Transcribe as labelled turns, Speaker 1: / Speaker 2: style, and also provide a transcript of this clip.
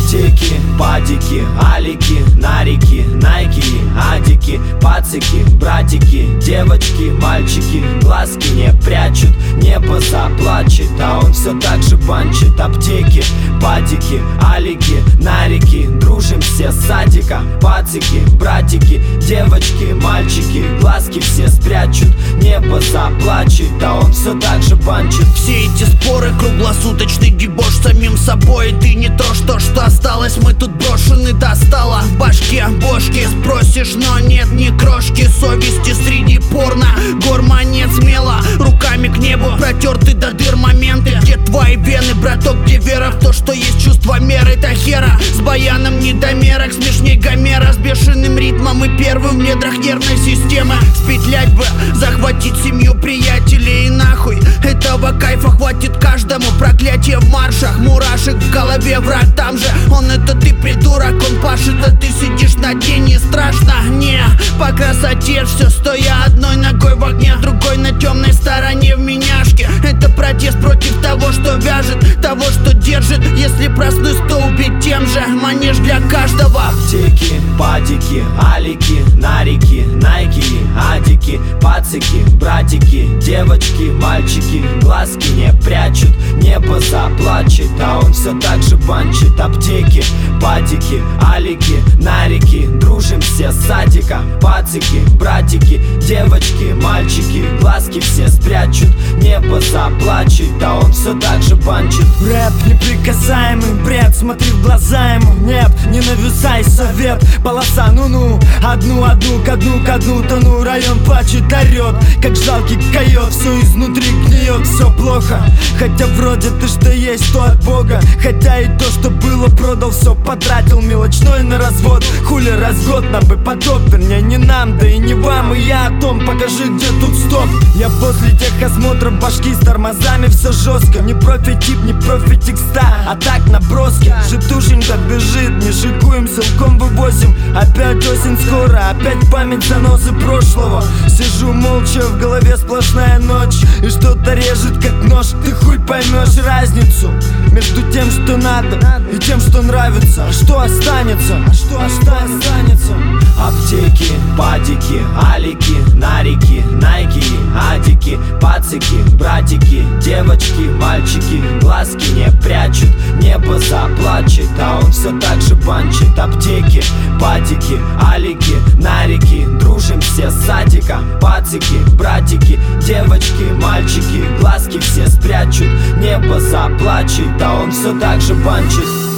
Speaker 1: Аптеки, падики, алики, нарики, найки, адики, пацики, братики, девочки, мальчики, глазки не прячут, небо заплачет, а он все так же банчит. Аптеки, падики, алики, нарики, дружим все с садика, пацики, братики, девочки, мальчики, глазки все спрячут, небо заплачет, а он все так же банчит.
Speaker 2: Все эти споры, круглосуточный дебош самим собой. Ты не трожь то, что осталось, мы тут брошены, достало в башке бошки. Спросишь, но нет ни крошки совести среди порно. Гор монет смело, руками к небу протерты до дыр моменты. Где твои вены, браток, где вера в то, что есть чувство меры? Это хера с баяном недомерок, смешней Гомера, с бешеным ритмом и первым в недрах нервной системы. Спетлять бы, захватить семью, приятелей и нахуй. Этого кайфа хватит каждому, проклятие в маршах, мурашек в голове, враг там же. Он это ты, придурок, он пашет, а ты сидишь на дне. Не страшно, не, по красоте все, стоя одной ногой в огне, другой на темной стороне в меняшке. Это протест против того, что вяжет, того, что держит. Если проснусь, то убить тем же, манеж для каждого.
Speaker 1: Аптеки, падики, алики, нарики, найки, адики, пацики, братики, девочки, мальчики, глазки не прячут, небо заплачет, а он все так же банчит. Аптеки, падики, алики, нарики, дружим все с садика, пацики, братики, девочки, мальчики, глазки все спрячут, небо заплачет, а он все так же банчит.
Speaker 3: Рэп неприкасаемый бред, смотри в глаза ему, нет, не навязай совет. Полоса, ну-ну, одну ко дну тону, район плачет, орет, как жалкий койот, все изнутри гниет, все плохо. Хотя вроде ты что есть, то от Бога, хотя и то, что было, продал, все потратил, мелочной на развод. Хули разгод, нам бы потоп, вернее не нам, да и не вам, и я о том, покажи, где тут стоп. Я после техосмотра башки с тормозами, все жестко, не профи-тип, не профи-текста, а так наброски. Житушенька бежит, не шикуем, силком вывозим. Опять осень скоро, опять память занозы прошлого. Сижу молча, в голове сплошная ночь, и что-то режет как нож. Ты хуй поймешь разницу между тем, что надо, и тем, что нравится. А что останется? А что останется?
Speaker 1: Аптеки, падики, алики, нарики, найки, адики, пацики, братики, девочки, мальчики, глазки не прячут, небо заплачет, а он все так же банчит. Аптеки, падики, алики, нарики, дружим все с садика, пацики, братики, девочки, мальчики, глазки все спрячут, небо заплачет, а он все так же банчит.